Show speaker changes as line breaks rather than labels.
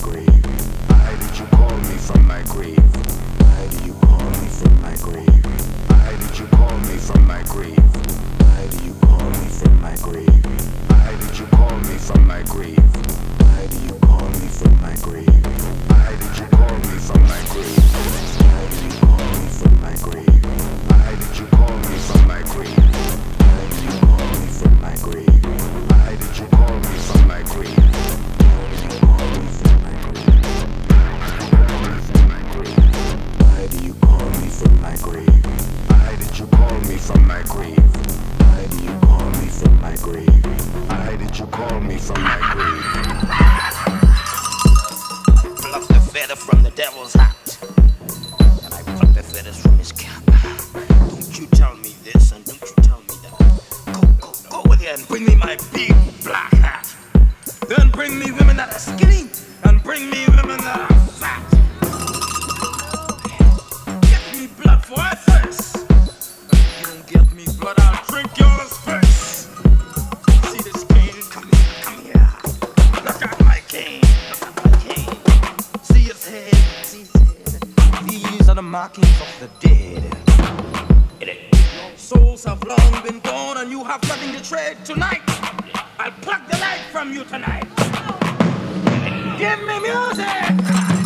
grave? Why did you call me from my grave? Why do you call me from my grave? Why did you call me from my grave? Why do you call me from my grave? Why did you call me from my grave? Why do you call me from my grave? Why did you call me from my grave? Why do you call me from my grave? Why did you call me from my grave? Why did you call me from my grave? Why did you call me from my grave? Why did you call me from my grave? Why do you call me from my grave? Why did you call me from my grave? Why do you call me from my grave? Why did you call me from my grave?
Pluck the feather from the devil's hat, and I pluck the feathers from his cap. Don't you tell me this, and don't you tell me that. Go with you and bring me my big black hat. Then bring me women that are skinny, and bring me women that are fat. Get me blood for a thirst. If you don't get me blood, I'll drink yours first. See this cane? Come here. Look at my cane. See his head. These are the markings of the dead. Your souls have long been gone, and you have nothing to trade tonight. I'll pluck the light from you tonight. Give me music!